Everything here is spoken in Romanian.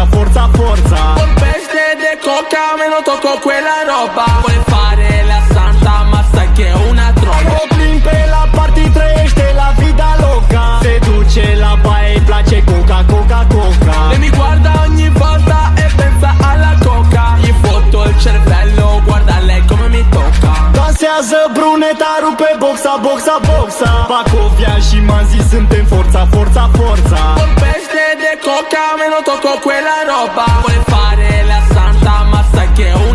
forza, forza. Vorbește de coca, me lo tocco quella roba. Vuole fare la santa, ma sai che è una tromba. O plin pe la party, trăiește la vida loca. Se duce la baie, îi place coca, coca, coca. E mi guarda ogni volta e pensa alla coca. Gli fotto il cervello, guarda lei come mi tocca. Dansează bruneta, rupe boxa, boxa, boxa. Bacovia și Manzi suntem forța, forța, forța. Vorbește de coca, me lo tocco quella